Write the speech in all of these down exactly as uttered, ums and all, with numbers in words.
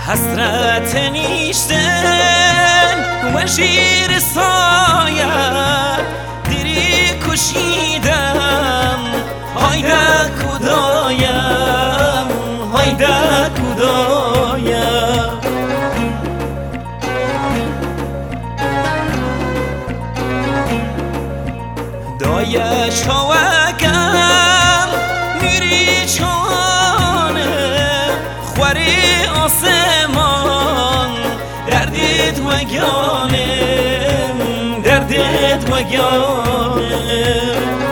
حسرت نیشتن و شیر سایه دیری کشیدم هایده کدایم هایده کدایم دایه شوگم میری چانه خوری آسمان دردت وگانه دردت وگانه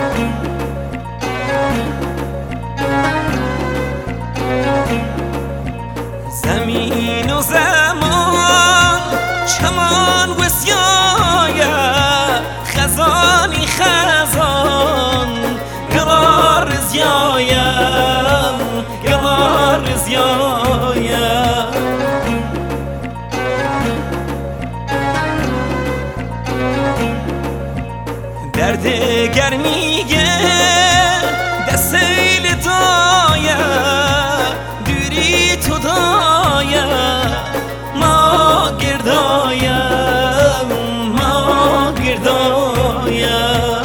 زمین و زمان چمان و سیایه خزانی خزان قرار زیایم قرار زیایم درد گرمیه دستیل دایه دوری تو دایه ما گردایم ما گردایم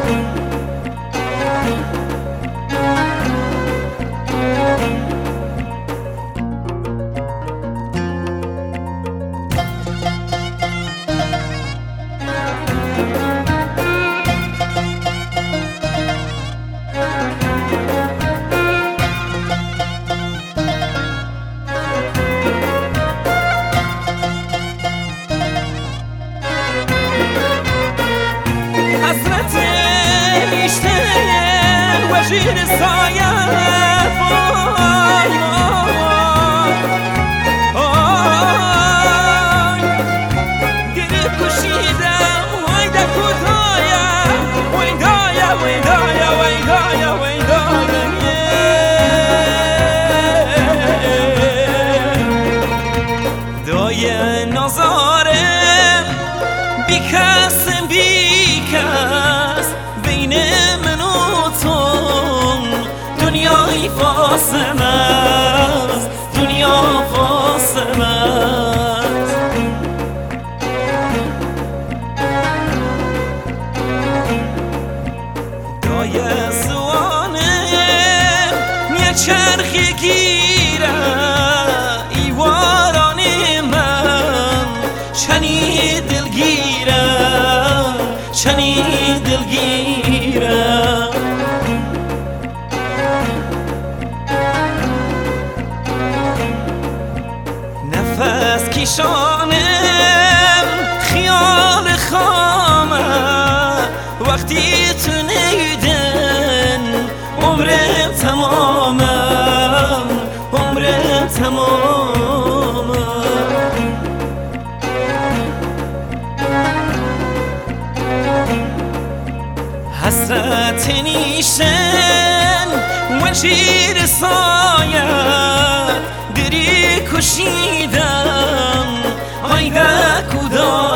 شیر سایه وای وای گره کشیدم وای ده کدایا وای دایا وای دایا وای دایا وای دایا دایه نازارم بی کس بی کس بین من و تو دنیای فاصله است دنیا فاصله است دایه سوانم یه چرخی گیره ایواران من چنی دلگیرم چنی دلگیرم نفس کشانم خیال خامه وقتی تو نیدن عمرم تمامم عمرم تمامم حسرت نیشن و شیر سایه دری کشیدم هایده کدام